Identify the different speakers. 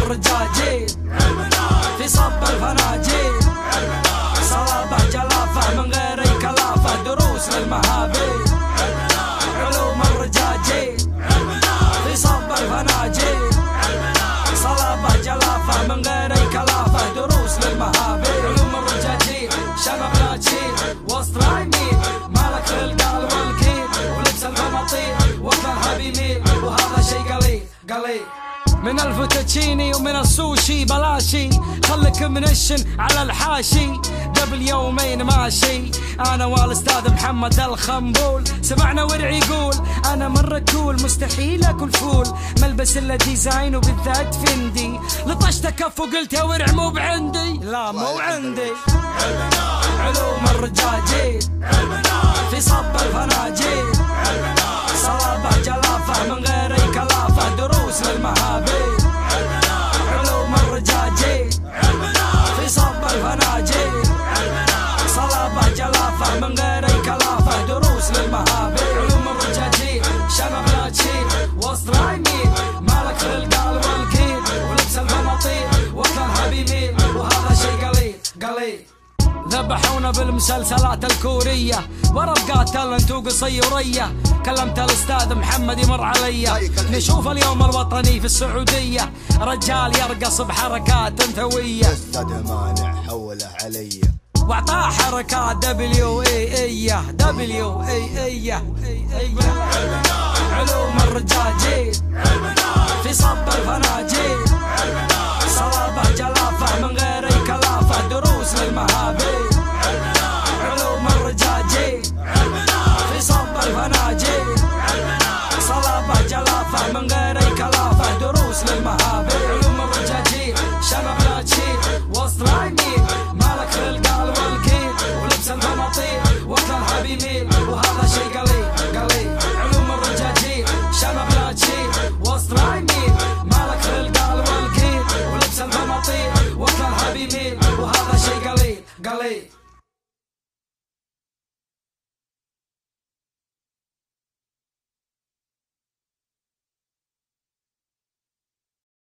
Speaker 1: الرجاجيل في صب الفناجيل، صلابة جلافة من غير اي كلافة، دروس للمهابيل. علوم الرجاجيل في صب الفناجيل، صلابة جلافة من غير اي كلافة، دروس للمهابيل. علوم الرجاجيل شنب لا تشيل وسط رايمين، مالك للقال والكيل ولبس البناطيل وكلها بيميل، وهذا شي قليل قليل. من الفوتوتشيني ومن السوشي بلاشي، خلك منشن على الحاشي، قبل يومين ماشي انا والاستاذ محمد الخنبول، سمعنا ورع يقول انا مرة كول، مستحيل اكل فول، ملبس الا ديزاين وبالذات فندي، لطشت كف وقلت يا ورع مو بعندي، لا مو عندي. علوم الرجاجيل في صب الفناجيل، صلابة جلافة من غير اي كلافة، دروس للمهابيل. علوم الرجاجيل في صب الفناجيل، صلابة جلافة من غير اي كلافة، دروس للمهابيل. علوم الرجاجيل شنب لا تشيل وسط رايمين، مالك للقال والكيل ولبس البناطيل وكلها بيميل، وهذا شي قليل قليل. ذبحونا بالمسلسلات الكورية، ورا تالنت وقصيرية، كلمت الاستاذ محمد يمر عليا، نشوف اليوم الوطني في السعودية، رجال يرقص بحركات انثوية،
Speaker 2: استاذ مانع حوله علي
Speaker 1: واعطاه حركات دبليو اي ايه دبليو اي ايه. علوم الرجاجيل في صب الفناجيل، صلابة جلافة من غير اي كلافة، دروس للمهابيل. علوم الرجاجيل في صب الفناجيل، صلابة جلافة من غير اي كلافة، دروس للمهابيل. علوم الرجاجيل شنب لا تشيل وسط رايمين، مالك للقال والكيل ولبس البناطيل وكلها بيميل، وهذا شي قليل قليل. علوم الرجاجيل شنب لا تشيل وسط رايمين، مالك للقال والكيل ولبس البناطيل وكلها بيميل، وهذا شي قليل قليل.